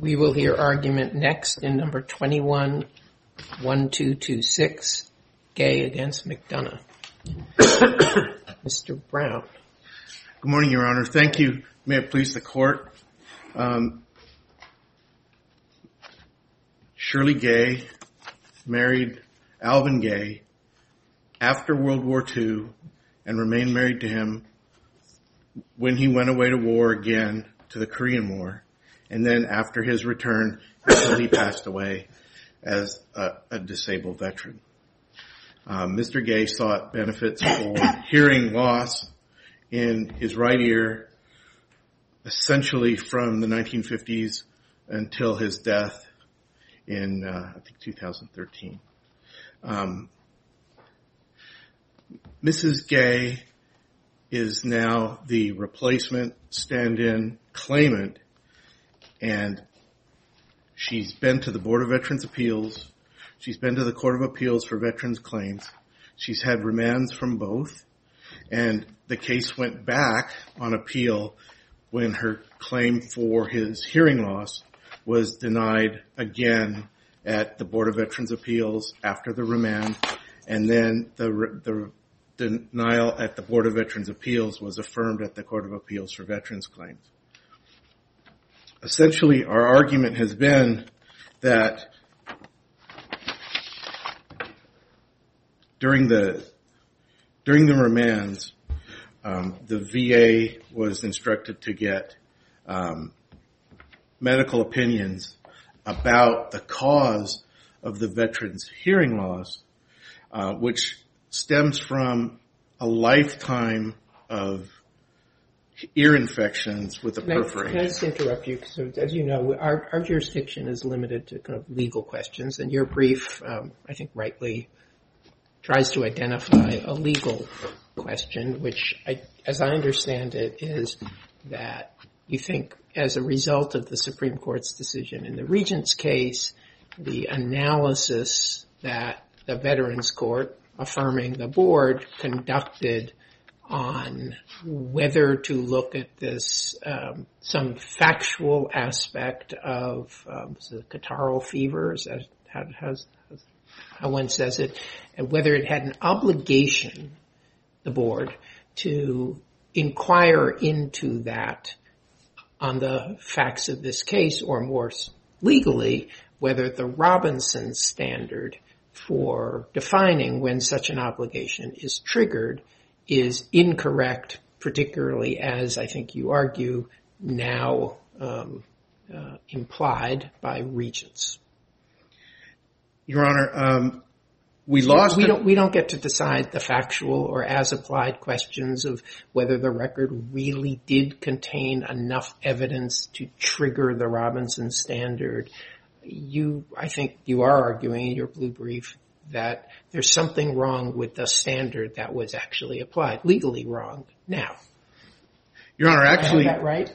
We will hear argument next in number 21-1226, Gay against McDonough. Mr. Brown. Good morning, Your Honor. Thank you. May it please the Court. Shirley Gay married Alvin Gay after World War II and remained married to him when he went away to war again, to the Korean War, and then after his return until he passed away as a disabled veteran. Mr. Gay sought benefits for hearing loss in his right ear essentially from the 1950s until his death in, I think, 2013. Mrs. Gay is now the replacement stand-in claimant, and she's been to the Board of Veterans' Appeals. She's been to the Court of Appeals for Veterans Claims. She's had remands from both, and the case went back on appeal when her claim for his hearing loss was denied again at the Board of Veterans' Appeals after the remand, and then the denial at the Board of Veterans' Appeals was affirmed at the Court of Appeals for Veterans Claims. Essentially, our argument has been that during the remands, the VA was instructed to get medical opinions about the cause of the veteran's hearing loss, which stems from a lifetime of ear infections with a perforation. Can I just interrupt you? Because, as you know, our jurisdiction is limited to kind of legal questions, and your brief, I think rightly, tries to identify a legal question, which, as I understand it, is that you think as a result of the Supreme Court's decision in the Regent's case, the analysis that the Veterans Court, affirming the board, conducted on whether to look at this, some factual aspect of catarrhal fever, is that how one says it, and whether it had an obligation, the board, to inquire into that on the facts of this case, or more legally, whether the Robinson standard for defining when such an obligation is triggered is incorrect, particularly as I think you argue now implied by Regents. Your Honor, we don't get to decide the factual or as applied questions of whether the record really did contain enough evidence to trigger the Robinson standard. I think you are arguing in your blue brief that there's something wrong with the standard that was actually applied, legally wrong now. Your Honor, actually, is that right?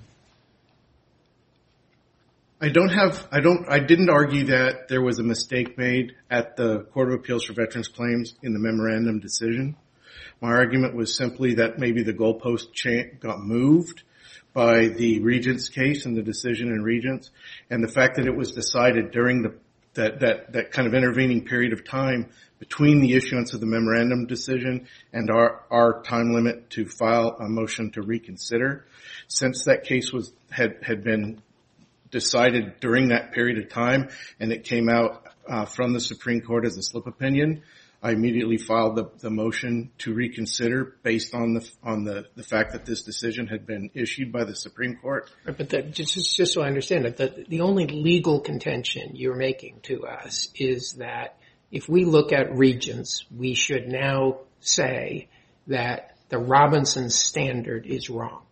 I didn't argue that there was a mistake made at the Court of Appeals for Veterans Claims in the memorandum decision. My argument was simply that maybe the goalpost got moved by the Regents case and the decision in Regents, and the fact that it was decided during that kind of intervening period of time between the issuance of the memorandum decision and our time limit to file a motion to reconsider. Since that case had been decided during that period of time and it came out from the Supreme Court as a slip opinion, I immediately filed the motion to reconsider based on the fact that this decision had been issued by the Supreme Court. But just so I understand it, the only legal contention you're making to us is that if we look at Regents, we should now say that the Robinson standard is wrong.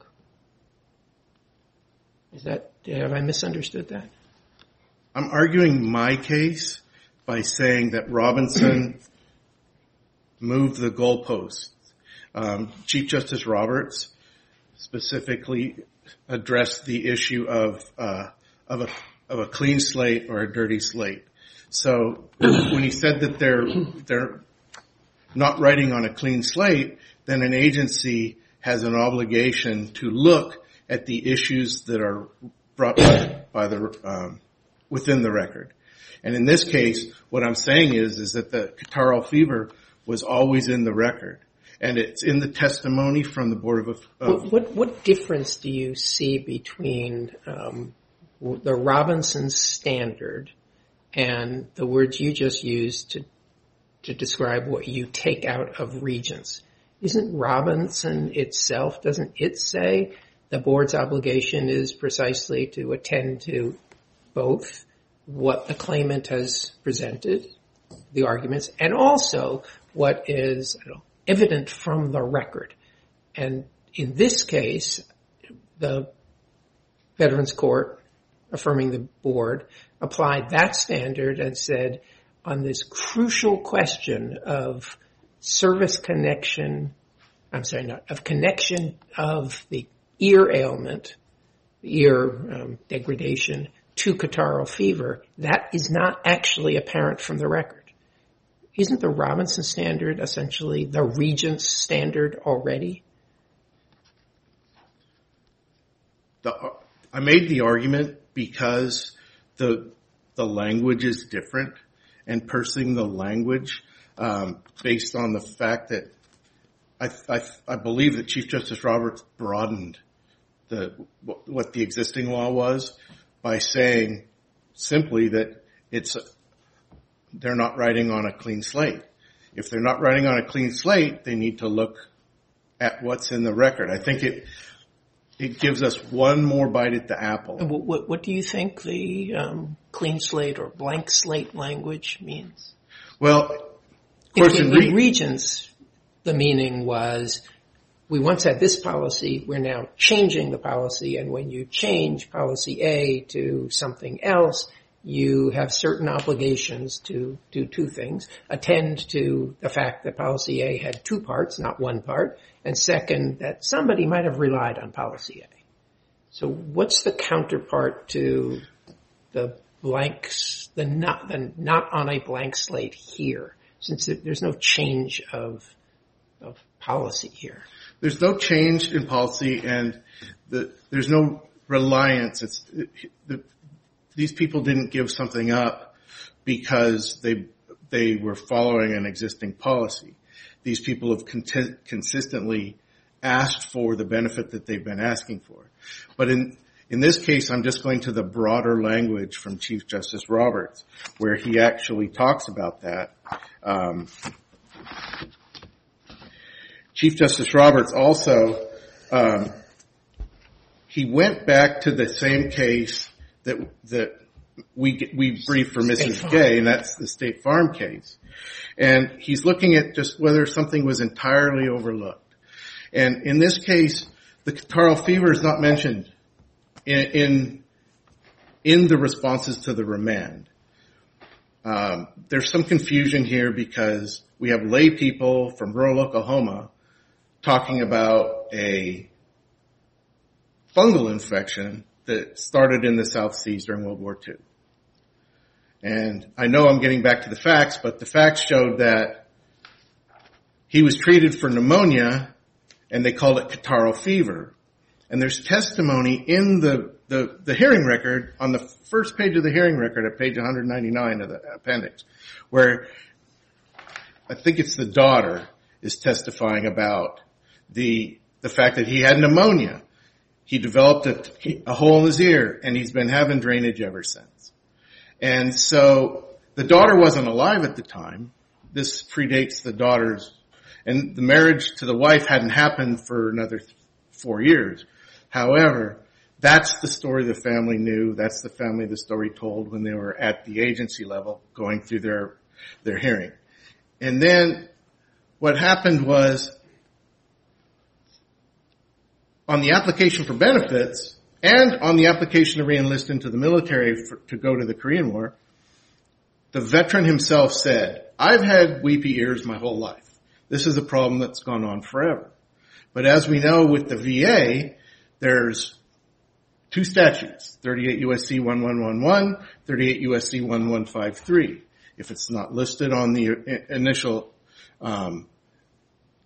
Have I misunderstood that? I'm arguing my case by saying that Robinson moved the goalposts. Chief Justice Roberts specifically addressed the issue of a clean slate or a dirty slate. So when he said that they're not writing on a clean slate, then an agency has an obligation to look at the issues that are brought by the within the record. And in this case, what I'm saying is that the catarrhal fever was always in the record, and it's in the testimony from the Board of. What difference do you see between the Robinson standard and the words you just used to describe what you take out of Regents? Isn't Robinson itself, doesn't it say the board's obligation is precisely to attend to both what the claimant has presented, the arguments, and also what is evident from the record? And in this case, the Veterans Court, affirming the board, applied that standard and said, on this crucial question of service connection, of connection of the ear ailment, ear degradation to catarrhal fever, that is not actually apparent from the record. Isn't the Robinson standard essentially the Regents standard already? I made the argument because the language is different, and parsing the language based on the fact that I believe that Chief Justice Roberts broadened what the existing law was by saying simply that they're not writing on a clean slate. If they're not writing on a clean slate, they need to look at what's in the record. I think it gives us one more bite at the apple. And what do you think the clean slate or blank slate language means? Well, of course, in Regents, the meaning was, we once had this policy, we're now changing the policy, and when you change policy A to something else, you have certain obligations to do two things: attend to the fact that policy A had two parts, not one part, and second, that somebody might have relied on policy A. So what's the counterpart to the blanks, the not on a blank slate here, since there's no change of policy here? There's no change in policy, and there's no reliance. These people didn't give something up because they were following an existing policy. These people have consistently asked for the benefit that they've been asking for. But in this case, I'm just going to the broader language from Chief Justice Roberts, where he actually talks about that. Chief Justice Roberts also, he went back to the same case that we briefed for Mrs. Gay, and that's the State Farm case. And he's looking at just whether something was entirely overlooked. And in this case, the catarrhal fever is not mentioned in the responses to the remand. There's some confusion here because we have lay people from rural Oklahoma talking about a fungal infection that started in the South Seas during World War II. And I know I'm getting back to the facts, but the facts showed that he was treated for pneumonia, and they called it catarrhal fever. And there's testimony in the hearing record, on the first page of the hearing record at page 199 of the appendix, where I think it's the daughter is testifying about the fact that he had pneumonia. He developed a hole in his ear, and he's been having drainage ever since. And so the daughter wasn't alive at the time. This predates the daughter's, and the marriage to the wife hadn't happened for another 4 years. However, that's the story the family knew. That's the family the story told when they were at the agency level going through their hearing. And then what happened was, on the application for benefits and on the application to re-enlist into the military to go to the Korean War, the veteran himself said, I've had weepy ears my whole life. This is a problem that's gone on forever. But as we know with the VA, there's two statutes, 38 U.S.C. 1111, 38 U.S.C. 1153. If it's not listed on the initial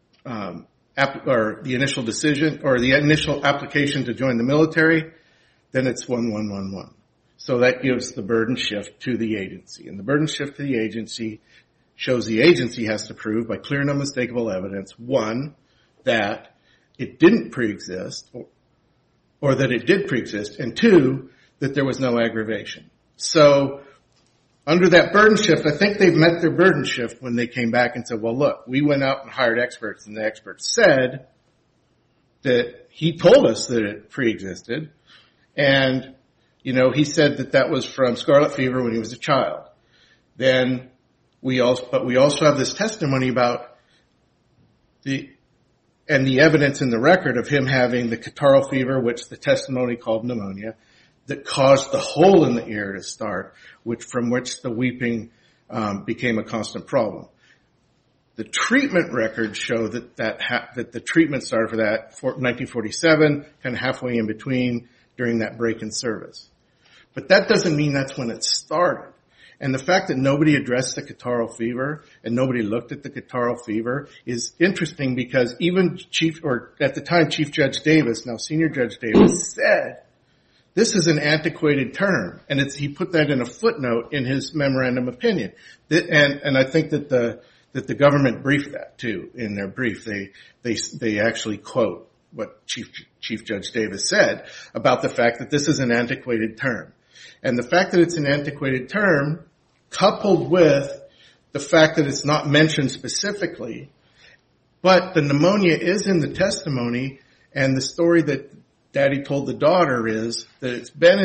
or the initial decision or the initial application to join the military, then it's 1111. So that gives the burden shift to the agency. And the burden shift to the agency shows the agency has to prove by clear and unmistakable evidence, one, that it didn't pre-exist, or that it did pre-exist, and two, that there was no aggravation. So under that burden shift, I think they've met their burden shift when they came back and said, well, look, we went out and hired experts, and the experts said that he told us that it pre-existed, and, he said that was from scarlet fever when he was a child. Then we also have this testimony about the evidence in the record of him having the catarrhal fever, which the testimony called pneumonia, that caused the hole in the ear to start, from which the weeping became a constant problem. The treatment records show that the treatment started for that 1947, kind of halfway in between during that break in service. But that doesn't mean that's when it started. And the fact that nobody addressed the catarrhal fever and nobody looked at the catarrhal fever is interesting because even at the time Chief Judge Davis, now Senior Judge Davis, said this is an antiquated term, and he put that in a footnote in his memorandum opinion. And I think that the government briefed that too in their brief. They actually quote what Chief Judge Davis said about the fact that this is an antiquated term. And the fact that it's an antiquated term, coupled with the fact that it's not mentioned specifically, but the pneumonia is in the testimony, and the story that Daddy told the daughter is that it's been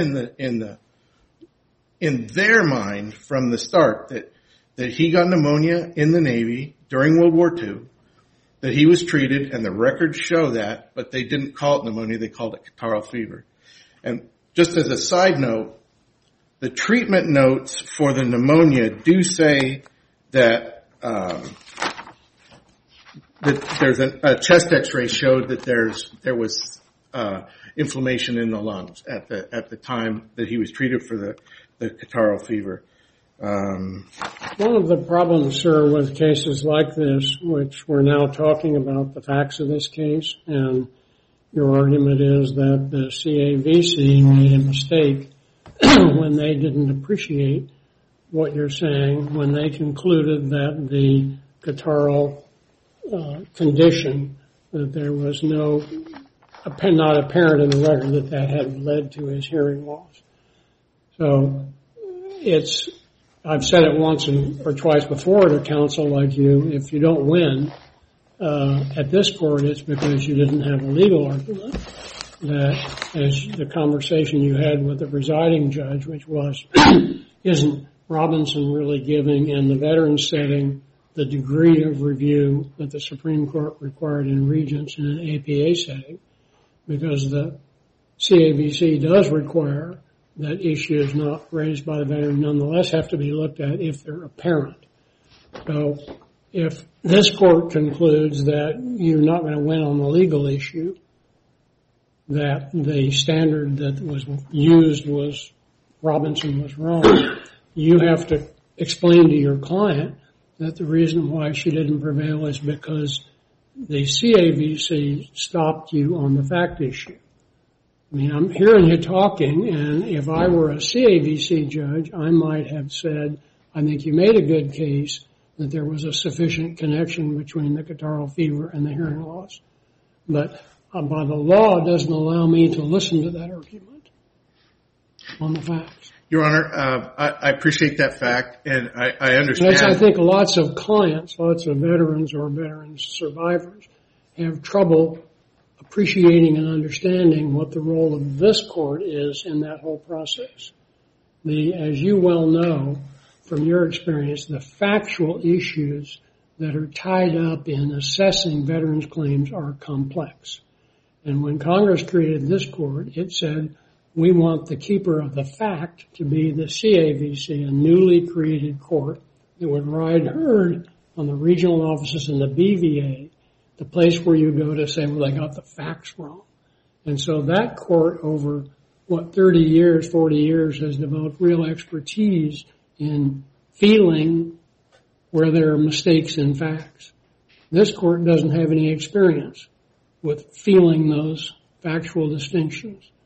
in their mind from the start that he got pneumonia in the Navy during World War II, that he was treated, and the records show that, but they didn't call it pneumonia, they called it catarrhal fever. And just as a side note, the treatment notes for the pneumonia do say that there's a chest X-ray showed that there was inflammation in the lungs at the time that he was treated for the catarrhal fever. One of the problems, sir, with cases like this, which we're now talking about the facts of this case, and your argument is that the CAVC made a mistake when they didn't appreciate what you're saying, when they concluded that the catarrhal condition, that there was not apparent in the record that had led to his hearing loss. So I've said it once or twice before to counsel like you, if you don't win at this court, it's because you didn't have a legal argument. That as the conversation you had with the presiding judge, which was, isn't Robinson really giving in the veteran setting the degree of review that the Supreme Court required in Regents in an APA setting? Because the CAVC does require that issues not raised by the veteran nonetheless have to be looked at if they're apparent. So if this court concludes that you're not going to win on the legal issue, that the standard that was used was Robinson was wrong, you have to explain to your client that the reason why she didn't prevail is because the CAVC stopped you on the fact issue. I mean, I'm hearing you talking, and if I were a CAVC judge, I might have said, I think you made a good case that there was a sufficient connection between the catarrhal fever and the hearing loss. But by the law, it doesn't allow me to listen to that argument on the facts. Your Honor, I appreciate that fact, and I understand. I think lots of clients, lots of veterans or veterans survivors have trouble appreciating and understanding what the role of this court is in that whole process. As you well know from your experience, the factual issues that are tied up in assessing veterans' claims are complex. And when Congress created this court, it said, we want the keeper of the fact to be the CAVC, a newly created court that would ride herd on the regional offices in the BVA, the place where you go to say, well, they got the facts wrong. And so that court over, 30 years, 40 years has developed real expertise in feeling where there are mistakes in facts. This court doesn't have any experience with feeling those factual distinctions.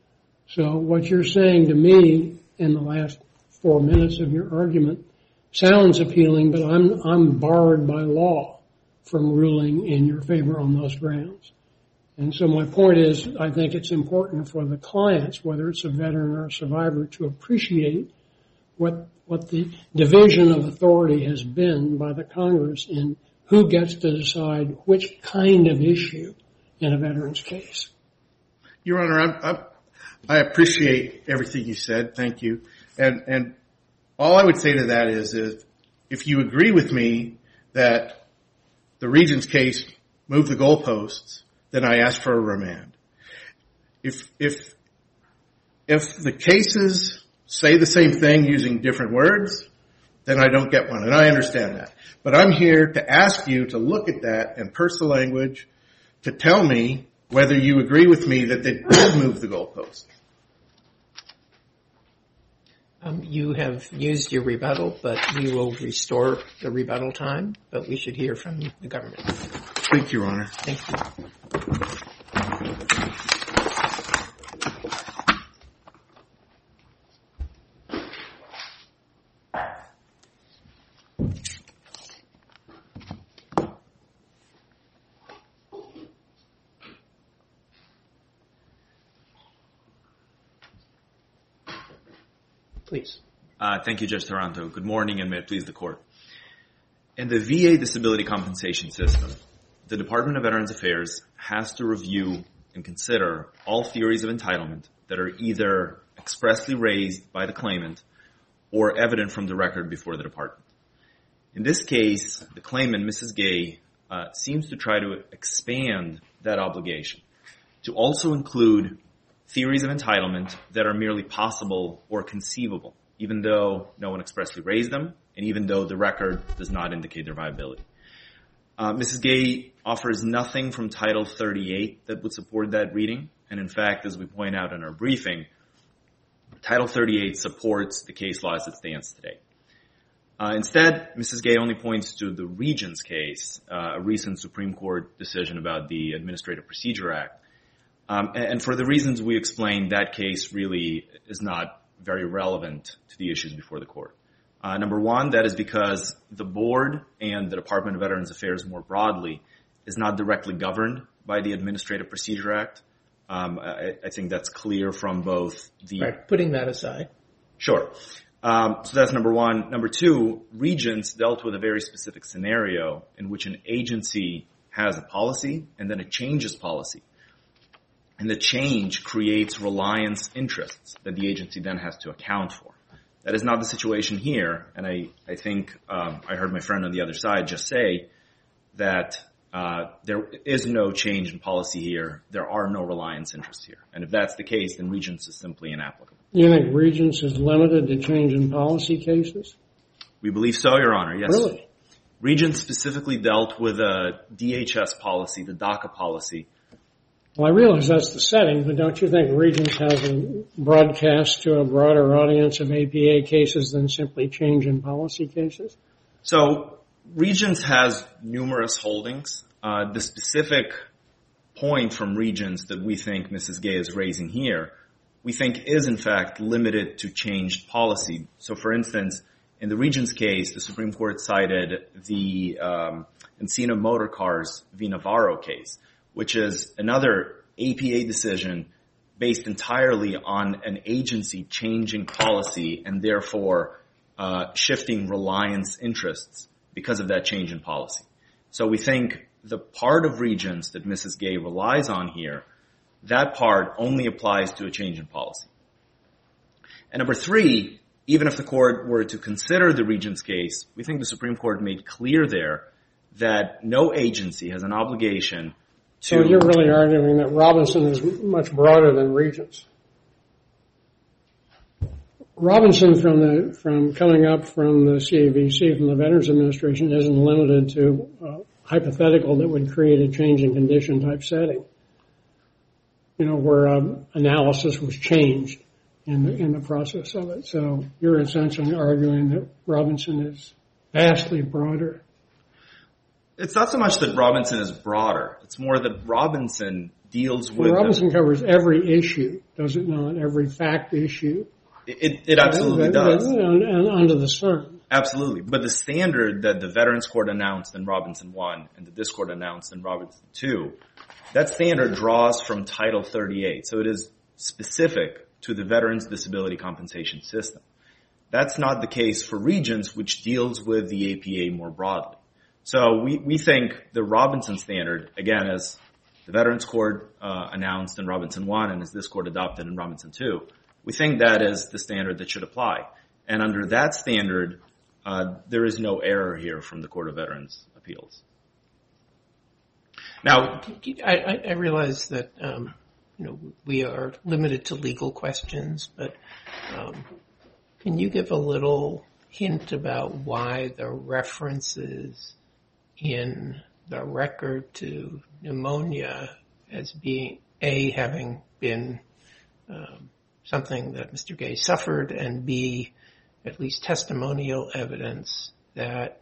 So what you're saying to me in the last 4 minutes of your argument sounds appealing, but I'm barred by law from ruling in your favor on those grounds. And so my point is, I think it's important for the clients, whether it's a veteran or a survivor, to appreciate what the division of authority has been by the Congress in who gets to decide which kind of issue in a veteran's case. Your Honor, I appreciate everything you said. Thank you. And all I would say to that is if you agree with me that the Regents case moved the goalposts, then I ask for a remand. If the cases say the same thing using different words, then I don't get one, and I understand that. But I'm here to ask you to look at that in personal language to tell me whether you agree with me that they did move the goalposts. You have used your rebuttal, but we will restore the rebuttal time, but we should hear from the government. Thank you, Your Honor. Thank you. Please. Thank you, Judge Taranto. Good morning, and may it please the Court. In the VA disability compensation system, the Department of Veterans Affairs has to review and consider all theories of entitlement that are either expressly raised by the claimant or evident from the record before the Department. In this case, the claimant, Mrs. Gay, seems to try to expand that obligation to also include theories of entitlement that are merely possible or conceivable, even though no one expressly raised them, and even though the record does not indicate their viability. Mrs. Gay offers nothing from Title 38 that would support that reading, and in fact, as we point out in our briefing, Title 38 supports the case law as it stands today. Instead, Mrs. Gay only points to the Regents case, a recent Supreme Court decision about the Administrative Procedure Act. And for the reasons we explained, that case really is not very relevant to the issues before the Court. Number one, that is because the Board and the Department of Veterans Affairs more broadly is not directly governed by the Administrative Procedure Act. I think that's clear from both the... Right, putting that aside. Sure. So that's number one. Number two, Regents dealt with a very specific scenario in which an agency has a policy and then it changes policy. And the change creates reliance interests that the agency then has to account for. That is not the situation here, and I think I heard my friend on the other side just say that there is no change in policy here. There are no reliance interests here. And if that's the case, then Regents is simply inapplicable. You think Regents is limited to change in policy cases? We believe so, Your Honor, yes. Really? Regents specifically dealt with a DHS policy, the DACA policy. Well, I realize that's the setting, but don't you think Regents has a broadcast to a broader audience of APA cases than simply change in policy cases? So Regents has numerous holdings. The specific point from Regents that we think Mrs. Gay is raising here, we think is in fact limited to changed policy. So for instance, in the Regents case, the Supreme Court cited the Encino Motor Cars v. Navarro case, which is another APA decision based entirely on an agency changing policy and therefore shifting reliance interests because of that change in policy. So we think the part of Regents that Mrs. Gay relies on here, that part only applies to a change in policy. And number three, even if the court were to consider the Regents case, we think the Supreme Court made clear there that no agency has an obligation to... So you're really arguing that Robinson is much broader than Regents. Robinson, from coming up from the CAVC, from the Veterans Administration, isn't limited to hypothetical that would create a change in condition type setting. You know, where analysis was changed in the process of it. So you're essentially arguing that Robinson is vastly broader. It's not so much that Robinson is broader. It's more that Robinson deals with... Robinson covers every issue, does it not? Every fact issue. It absolutely does. And under the sun. Absolutely. But the standard that the Veterans Court announced in Robinson 1 and that this court announced in Robinson 2, that standard draws from Title 38. So it is specific to the Veterans Disability Compensation System. That's not the case for Regents, which deals with the APA more broadly. So we think the Robinson standard, again, as the Veterans Court announced in Robinson 1 and as this court adopted in Robinson 2, we think that is the standard that should apply. And under that standard, there is no error here from the Court of Veterans Appeals. Now, I realize that we are limited to legal questions, but can you give a little hint about why the references in the record to pneumonia as being having been something that Mr. Gay suffered, and B, at least testimonial evidence that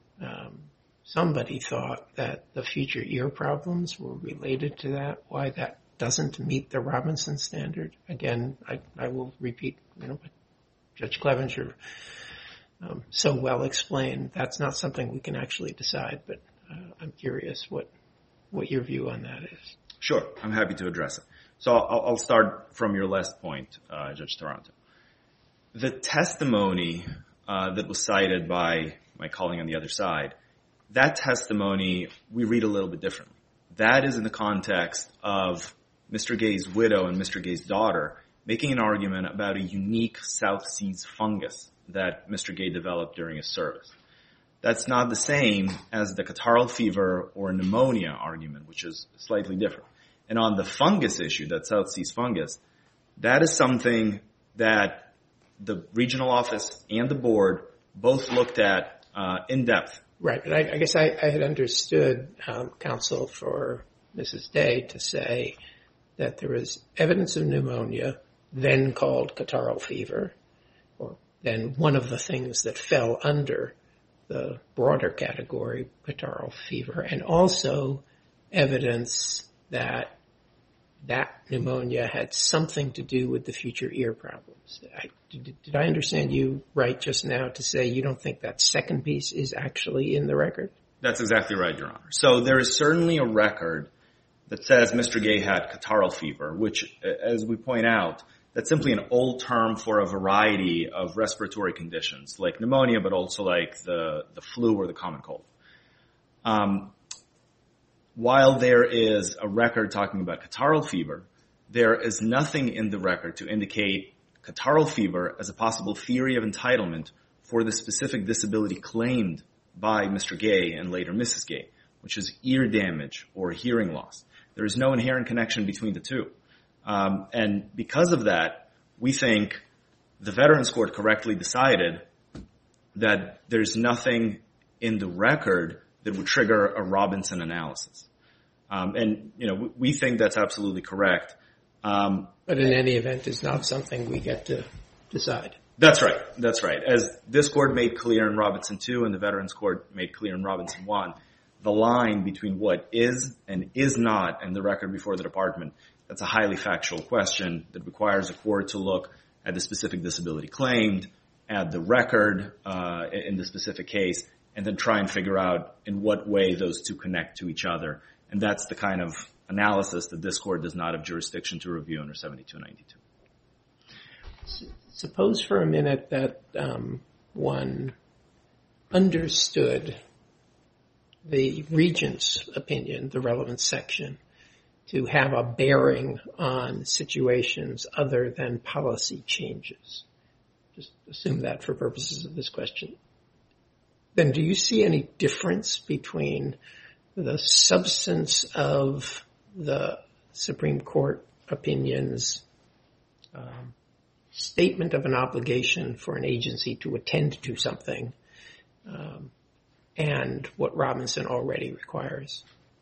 somebody thought that the future ear problems were related to that, why that doesn't meet the Robinson standard? Again, I will repeat, what Judge Clevenger so well explained. That's not something we can actually decide, but I'm curious what your view on that is. Sure, I'm happy to address it. So I'll start from your last point, Judge Taranto. The testimony that was cited by my colleague on the other side, that testimony we read a little bit differently. That is in the context of Mr. Gay's widow and Mr. Gay's daughter making an argument about a unique South Seas fungus that Mr. Gay developed during his service. That's not the same as the catarrhal fever or pneumonia argument, which is slightly different. And on the fungus issue, that South Seas fungus, that is something that the regional office and the board both looked at in depth. Right, but I guess I had understood counsel for Mrs. Day to say that there was evidence of pneumonia, then called catarrhal fever, or then one of the things that fell under the broader category, catarrhal fever, and also evidence that pneumonia had something to do with the future ear problems. Did I understand you right just now to say you don't think that second piece is actually in the record? That's exactly right, Your Honor. So there is certainly a record that says Mr. Gay had catarrhal fever, which, as we point out, that's simply an old term for a variety of respiratory conditions, like pneumonia, but also like the flu or the common cold. While there is a record talking about catarrhal fever, there is nothing in the record to indicate catarrhal fever as a possible theory of entitlement for the specific disability claimed by Mr. Gay and later Mrs. Gay, which is ear damage or hearing loss. There is no inherent connection between the two. And because of that, we think the Veterans Court correctly decided that there's nothing in the record that would trigger a Robinson analysis. And, we think that's absolutely correct. But in any event, it's not something we get to decide. That's right. That's right. As this court made clear in Robinson 2 and the Veterans Court made clear in Robinson 1, the line between what is and is not in the record before the department, that's a highly factual question that requires a court to look at the specific disability claimed, at the record in the specific case, and then try and figure out in what way those two connect to each other. And that's the kind of analysis that this court does not have jurisdiction to review under 7292. Suppose for a minute that one understood the Regent's opinion, the relevant section, to have a bearing on situations other than policy changes. Just assume that for purposes of this question. Then do you see any difference between the substance of the Supreme Court opinion's statement of an obligation for an agency to attend to something and what Robinson already requires?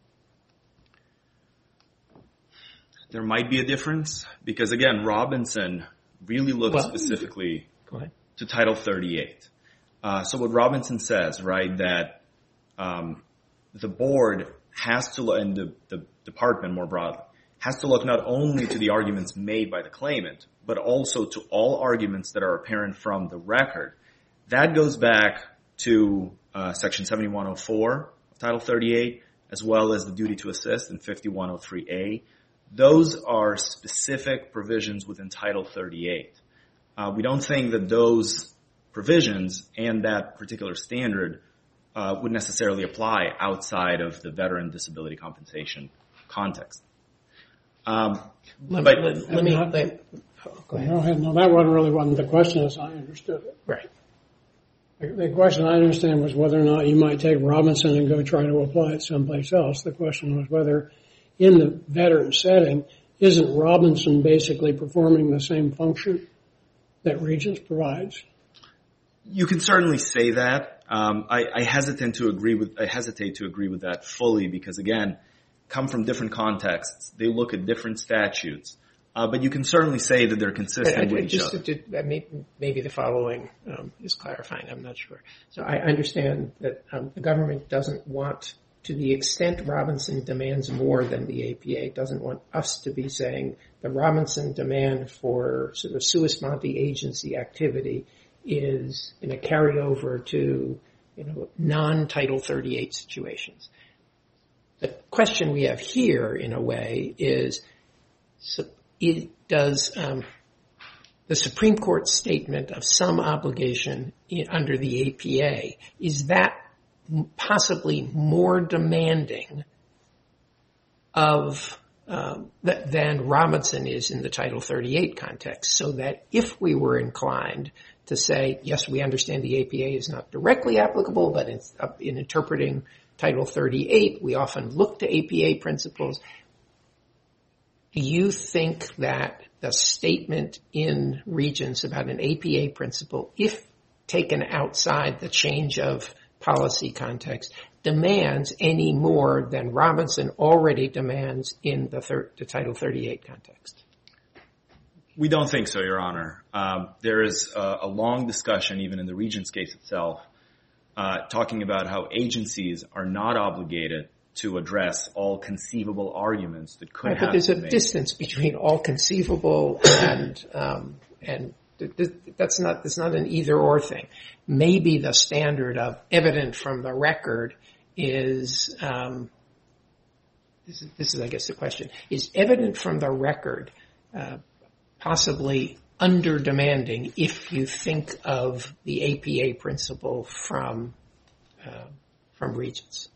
There might be a difference because, again, Robinson really looks specifically to Title 38. So what Robinson says, right, that the board has to, and the department more broadly, has to look not only to the arguments made by the claimant, but also to all arguments that are apparent from the record. That goes back to Section 7104 of Title 38, as well as the duty to assist in 5103A. Those are specific provisions within Title 38. We don't think that those provisions and that particular standard would necessarily apply outside of the veteran disability compensation context. Let me go ahead. No, that wasn't the question as I understood it. Right. The question I understand was whether or not you might take Robinson and go try to apply it someplace else. The question was whether in the veteran setting, isn't Robinson basically performing the same function that Regents provides? You can certainly say that. I hesitate to agree with that fully because, again, come from different contexts. They look at different statutes. But you can certainly say that they're consistent with each other. Maybe the following is clarifying. I'm not sure. So I understand that the government doesn't want, to the extent Robinson demands more than the APA, doesn't want us to be saying the Robinson demand for sort of sua sponte agency activity is in a carryover to non-Title 38 situations. The question we have here, in a way, is does the Supreme Court statement of some obligation under the APA, is that possibly more demanding of than Robinson is in the Title 38 context, so that if we were inclined to say, yes, we understand the APA is not directly applicable, but in interpreting Title 38, we often look to APA principles. Do you think that the statement in Regents about an APA principle, if taken outside the change of policy context, demands any more than Robinson already demands in the Title 38 context? We don't think so, Your Honor. There is a long discussion, even in the Regents case itself, talking about how agencies are not obligated to address all conceivable arguments that could have been made. But there's a distance between all conceivable and that's not an either-or thing. Maybe the standard of evident from the record is, this is, I guess, the question, is evident from the record possibly under-demanding if you think of the APA principle from Regents?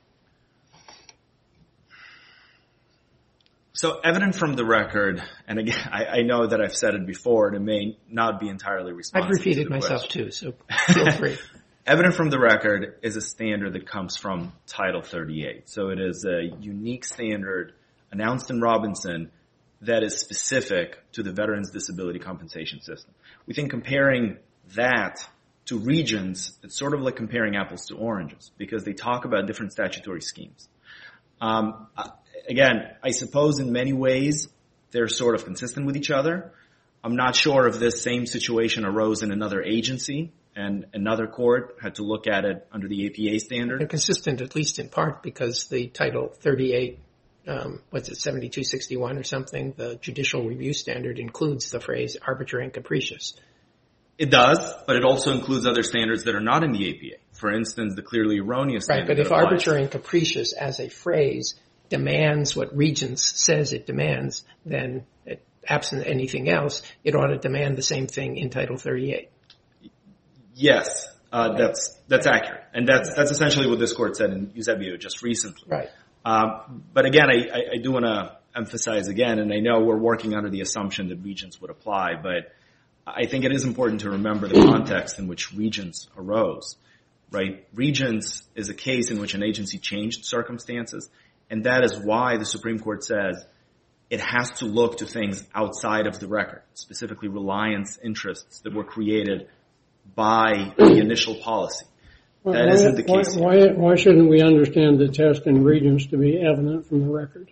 So evident from the record, and again, I know that I've said it before, and it may not be entirely responsive. I've repeated myself too, so feel free. Evident from the record is a standard that comes from Title 38. So it is a unique standard announced in Robinson that is specific to the Veterans Disability Compensation System. We think comparing that to Regents, it's sort of like comparing apples to oranges because they talk about different statutory schemes. Again, I suppose in many ways they're sort of consistent with each other. I'm not sure if this same situation arose in another agency and another court had to look at it under the APA standard. They're consistent at least in part because the Title 38, 7261 or something, the judicial review standard includes the phrase arbitrary and capricious. It does, but it also includes other standards that are not in the APA. For instance, the clearly erroneous standard. Right, but if arbitrary and capricious as a phrase demands what Regents says it demands, then absent anything else, it ought to demand the same thing in Title 38. Yes, that's accurate. And that's essentially what this court said in Eusebio just recently. Right. But again, I do want to emphasize again, and I know we're working under the assumption that Regents would apply, but I think it is important to remember the context in which Regents arose. Right? Regents is a case in which an agency changed circumstances, and that is why the Supreme Court says it has to look to things outside of the record, specifically reliance interests that were created by the initial policy. That isn't the case here. Why shouldn't we understand the test in Regents to be evident from the record?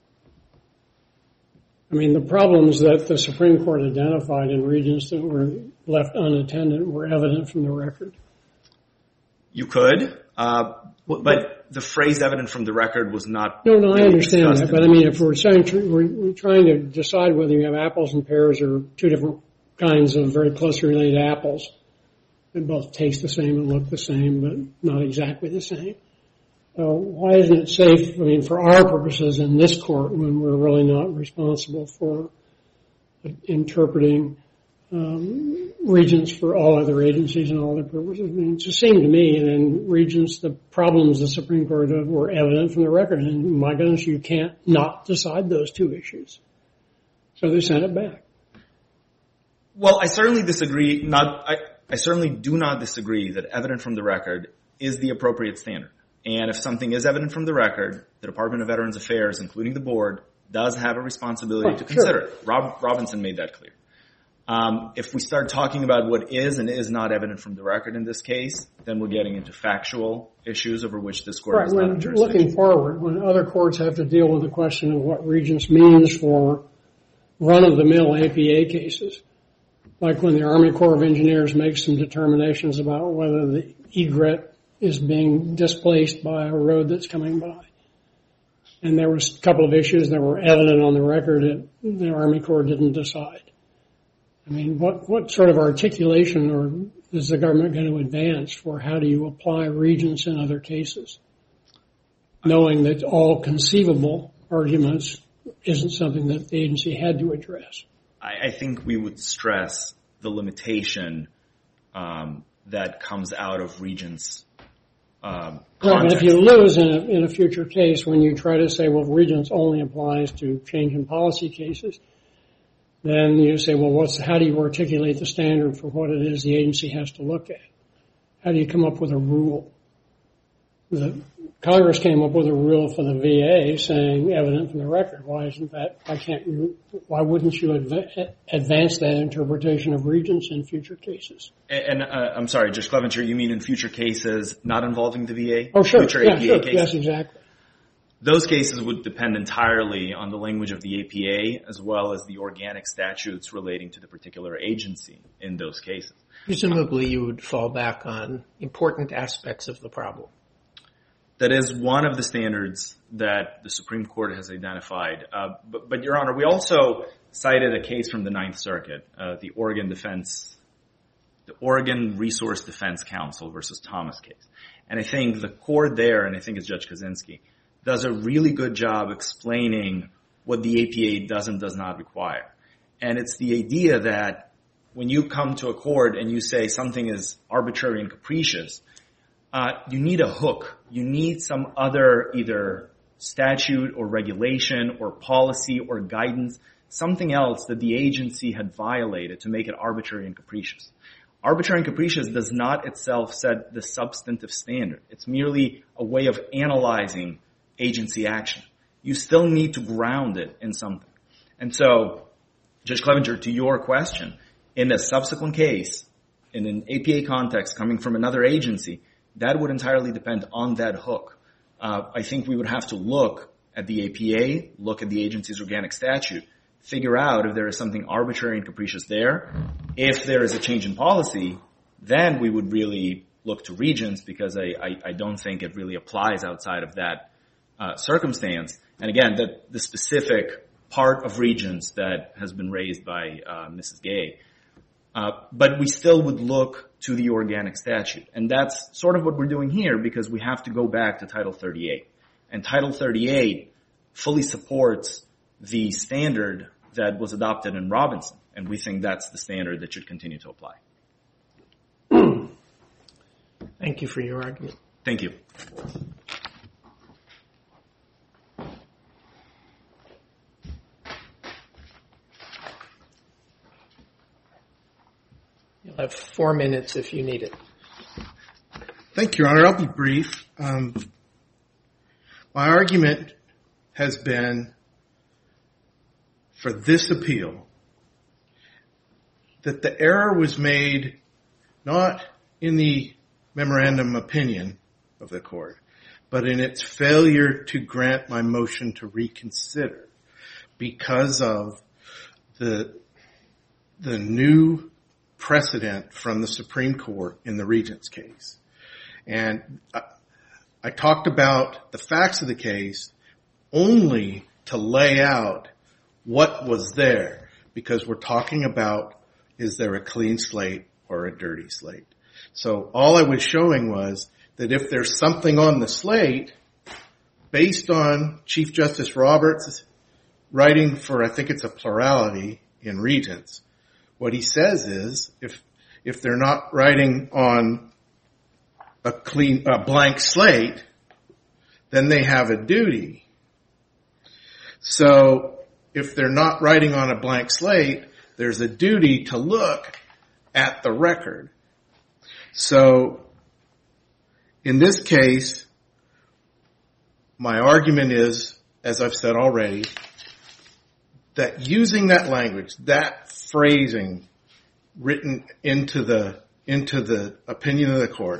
I mean, the problems that the Supreme Court identified in Regents that were left unattended were evident from the record. You could, but the phrase evident from the record was not... No, I really understand discussed that. But I mean, if we're trying to decide whether you have apples and pears or two different kinds of very closely related apples that both taste the same and look the same, but not exactly the same, why isn't it safe, I mean, for our purposes in this court, when we're really not responsible for interpreting Regents for all other agencies and all their purposes? I mean, it just seemed to me that in Regents, the problems the Supreme Court had were evident from the record, and my goodness, you can't not decide those two issues. So they sent it back. Well, I certainly disagree. I certainly do not disagree that evident from the record is the appropriate standard. And if something is evident from the record, the Department of Veterans Affairs, including the board, does have a responsibility to consider it. Robinson made that clear. If we start talking about what is and is not evident from the record in this case, then we're getting into factual issues over which this court has not jurisdiction. Looking forward, when other courts have to deal with the question of what Regents means for run-of-the-mill APA cases, like when the Army Corps of Engineers makes some determinations about whether the egret is being displaced by a road that's coming by. And there was a couple of issues that were evident on the record that the Army Corps didn't decide. I mean, what sort of articulation or is the government going to advance for how do you apply Regents in other cases, knowing that all conceivable arguments isn't something that the agency had to address? I think we would stress the limitation that comes out of Regents' Right, but if you lose in a future case when you try to say, well, Regents only applies to change in policy cases, then you say, well, how do you articulate the standard for what it is the agency has to look at? How do you come up with a rule? Congress came up with a rule for the VA saying evident from the record. Why isn't that? Why wouldn't you advance that interpretation of Regents in future cases? And I'm sorry, Judge Clevenger, you mean in future cases not involving the VA? Oh, sure. Future Yeah, APA sure. cases? Yes, exactly. Those cases would depend entirely on the language of the APA as well as the organic statutes relating to the particular agency in those cases. Presumably you would fall back on important aspects of the problem. That is one of the standards that the Supreme Court has identified. But Your Honor, we also cited a case from the Ninth Circuit, the Oregon Resource Defense Council versus Thomas case. And I think the court there, and I think it's Judge Kaczynski, does a really good job explaining what the APA does and does not require. And it's the idea that when you come to a court and you say something is arbitrary and capricious, you need a hook. You need some other either statute or regulation or policy or guidance, something else that the agency had violated to make it arbitrary and capricious. Arbitrary and capricious does not itself set the substantive standard. It's merely a way of analyzing agency action. You still need to ground it in something. And so, Judge Clevenger, to your question, in a subsequent case, in an APA context coming from another agency, that would entirely depend on that hook. I think we would have to look at the APA, look at the agency's organic statute, figure out if there is something arbitrary and capricious there. If there is a change in policy, then we would really look to Regents because I don't think it really applies outside of that circumstance. And again, the specific part of Regents that has been raised by Mrs. Gay. But we still would look to the organic statute. And that's sort of what we're doing here because we have to go back to Title 38. And Title 38 fully supports the standard that was adopted in Robinson. And we think that's the standard that should continue to apply. Thank you for your argument. Thank you. You'll have 4 minutes if you need it. Thank you, Your Honor. I'll be brief. My argument has been for this appeal that the error was made not in the memorandum opinion of the court, but in its failure to grant my motion to reconsider because of the new precedent from the Supreme Court in the Regents case. And I talked about the facts of the case only to lay out what was there, because we're talking about, is there a clean slate or a dirty slate? So all I was showing was that if there's something on the slate, based on Chief Justice Roberts' writing for, I think it's a plurality in Regents, what he says is, if they're not writing on a blank slate, then they have a duty. So if they're not writing on a blank slate, there's a duty to look at the record. So in this case, my argument is, as I've said already, that using that language, that phrasing written into the opinion of the court,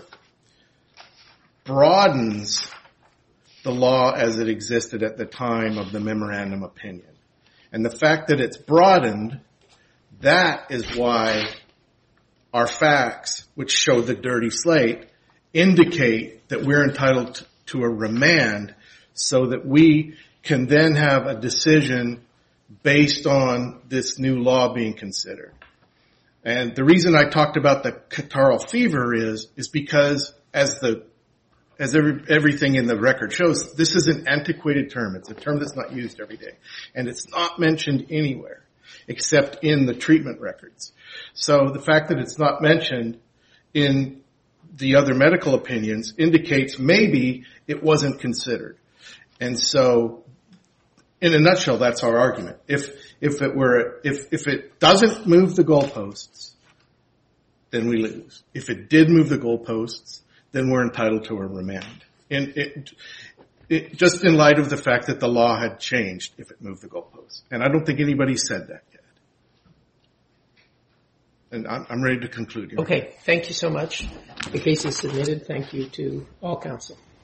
broadens the law as it existed at the time of the memorandum opinion. And the fact that it's broadened, that is why our facts, which show the dirty slate, indicate that we're entitled to a remand so that we can then have a decision based on this new law being considered. And the reason I talked about the catarrhal fever is because as everything in the record shows, this is an antiquated term. It's a term that's not used every day. And it's not mentioned anywhere except in the treatment records. So the fact that it's not mentioned in the other medical opinions indicates maybe it wasn't considered. And so, in a nutshell, that's our argument. If it doesn't move the goalposts, then we lose. If it did move the goalposts, then we're entitled to a remand. And just in light of the fact that the law had changed if it moved the goalposts. And I don't think anybody said that yet. And I'm ready to conclude here. Okay, thank you so much. The case is submitted. Thank you to all counsel.